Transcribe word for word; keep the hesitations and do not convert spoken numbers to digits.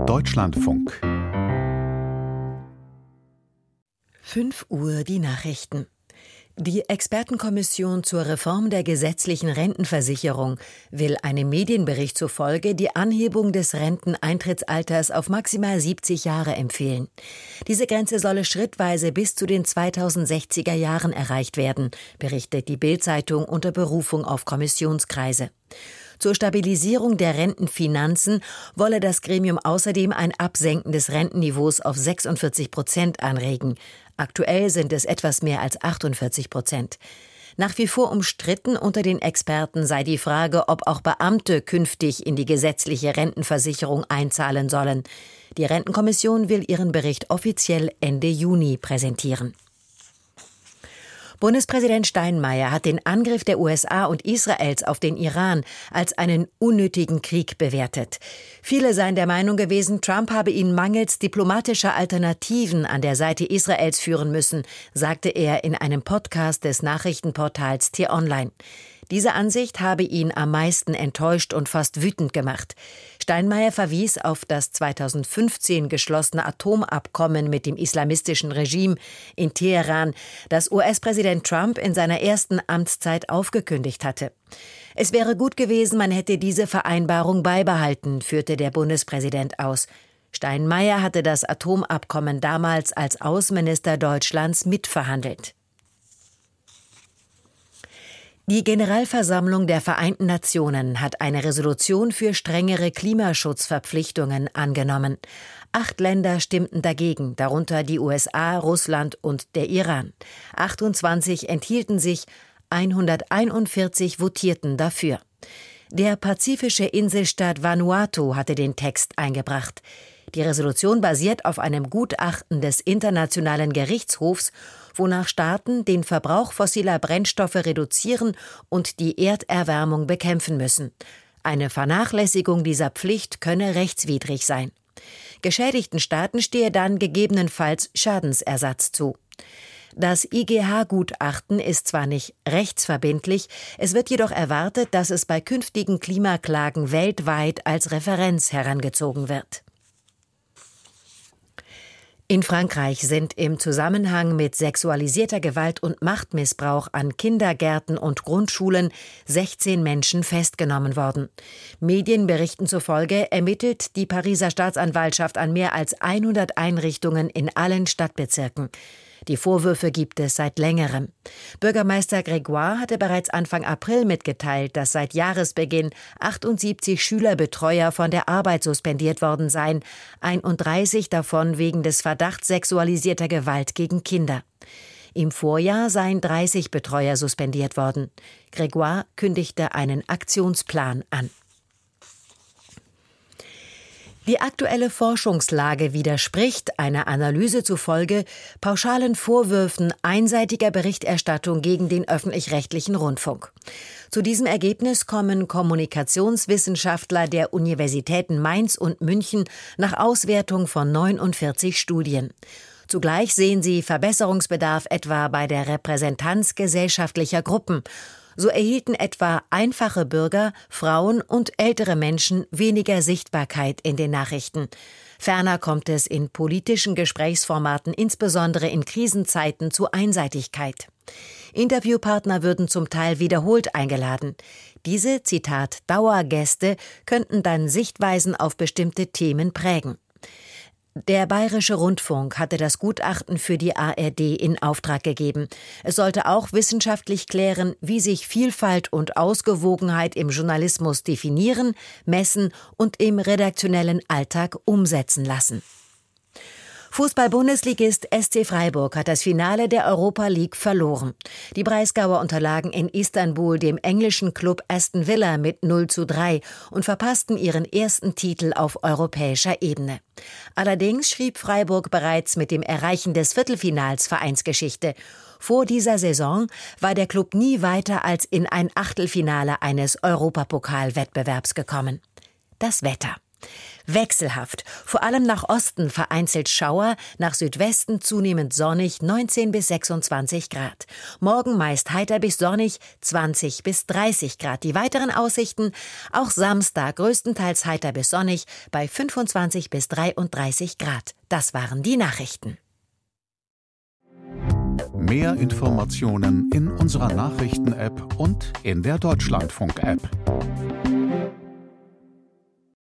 Deutschlandfunk. fünf Uhr die Nachrichten. Die Expertenkommission zur Reform der gesetzlichen Rentenversicherung will einem Medienbericht zufolge die Anhebung des Renteneintrittsalters auf maximal siebzig Jahre empfehlen. Diese Grenze solle schrittweise bis zu den zweitausendsechziger Jahren erreicht werden, berichtet die Bild-Zeitung unter Berufung auf Kommissionskreise. Zur Stabilisierung der Rentenfinanzen wolle das Gremium außerdem ein Absenken des Rentenniveaus auf sechsundvierzig Prozent anregen. Aktuell sind es etwas mehr als achtundvierzig Prozent. Nach wie vor umstritten unter den Experten sei die Frage, ob auch Beamte künftig in die gesetzliche Rentenversicherung einzahlen sollen. Die Rentenkommission will ihren Bericht offiziell Ende Juni präsentieren. Bundespräsident Steinmeier hat den Angriff der U S A und Israels auf den Iran als einen unnötigen Krieg bewertet. Viele seien der Meinung gewesen, Trump habe ihn mangels diplomatischer Alternativen an der Seite Israels führen müssen, sagte er in einem Podcast des Nachrichtenportals T-Online. Diese Ansicht habe ihn am meisten enttäuscht und fast wütend gemacht. Steinmeier verwies auf das zweitausendfünfzehn geschlossene Atomabkommen mit dem islamistischen Regime in Teheran, das U S-Präsident Trump in seiner ersten Amtszeit aufgekündigt hatte. Es wäre gut gewesen, man hätte diese Vereinbarung beibehalten, führte der Bundespräsident aus. Steinmeier hatte das Atomabkommen damals als Außenminister Deutschlands mitverhandelt. Die Generalversammlung der Vereinten Nationen hat eine Resolution für strengere Klimaschutzverpflichtungen angenommen. Acht Länder stimmten dagegen, darunter die U S A, Russland und der Iran. achtundzwanzig enthielten sich, hunderteinundvierzig votierten dafür. Der pazifische Inselstaat Vanuatu hatte den Text eingebracht. Die Resolution basiert auf einem Gutachten des Internationalen Gerichtshofs, wonach Staaten den Verbrauch fossiler Brennstoffe reduzieren und die Erderwärmung bekämpfen müssen. Eine Vernachlässigung dieser Pflicht könne rechtswidrig sein. Geschädigten Staaten stehe dann gegebenenfalls Schadensersatz zu. Das I G H-Gutachten ist zwar nicht rechtsverbindlich, es wird jedoch erwartet, dass es bei künftigen Klimaklagen weltweit als Referenz herangezogen wird. In Frankreich sind im Zusammenhang mit sexualisierter Gewalt und Machtmissbrauch an Kindergärten und Grundschulen sechzehn Menschen festgenommen worden. Medienberichten zufolge ermittelt die Pariser Staatsanwaltschaft an mehr als hundert Einrichtungen in allen Stadtbezirken. Die Vorwürfe gibt es seit längerem. Bürgermeister Grégoire hatte bereits Anfang April mitgeteilt, dass seit Jahresbeginn achtundsiebzig Schülerbetreuer von der Arbeit suspendiert worden seien, einunddreißig davon wegen des Verdachts sexualisierter Gewalt gegen Kinder. Im Vorjahr seien dreißig Betreuer suspendiert worden. Grégoire kündigte einen Aktionsplan an. Die aktuelle Forschungslage widerspricht, einer Analyse zufolge, pauschalen Vorwürfen einseitiger Berichterstattung gegen den öffentlich-rechtlichen Rundfunk. Zu diesem Ergebnis kommen Kommunikationswissenschaftler der Universitäten Mainz und München nach Auswertung von neunundvierzig Studien. Zugleich sehen sie Verbesserungsbedarf etwa bei der Repräsentanz gesellschaftlicher Gruppen. So erhielten etwa einfache Bürger, Frauen und ältere Menschen weniger Sichtbarkeit in den Nachrichten. Ferner kommt es in politischen Gesprächsformaten, insbesondere in Krisenzeiten, zu Einseitigkeit. Interviewpartner würden zum Teil wiederholt eingeladen. Diese, Zitat, Dauergäste könnten dann Sichtweisen auf bestimmte Themen prägen. Der Bayerische Rundfunk hatte das Gutachten für die A R D in Auftrag gegeben. Es sollte auch wissenschaftlich klären, wie sich Vielfalt und Ausgewogenheit im Journalismus definieren, messen und im redaktionellen Alltag umsetzen lassen. Fußball-Bundesligist S C Freiburg hat das Finale der Europa League verloren. Die Breisgauer unterlagen in Istanbul dem englischen Klub Aston Villa mit null zu drei und verpassten ihren ersten Titel auf europäischer Ebene. Allerdings schrieb Freiburg bereits mit dem Erreichen des Viertelfinals Vereinsgeschichte. Vor dieser Saison war der Klub nie weiter als in ein Achtelfinale eines Europapokalwettbewerbs gekommen. Das Wetter. Wechselhaft, vor allem nach Osten vereinzelt Schauer, nach Südwesten zunehmend sonnig, neunzehn bis sechsundzwanzig Grad. Morgen meist heiter bis sonnig, zwanzig bis dreißig Grad. Die weiteren Aussichten, auch Samstag größtenteils heiter bis sonnig, bei fünfundzwanzig bis dreiunddreißig Grad. Das waren die Nachrichten. Mehr Informationen in unserer Nachrichten-App und in der Deutschlandfunk-App.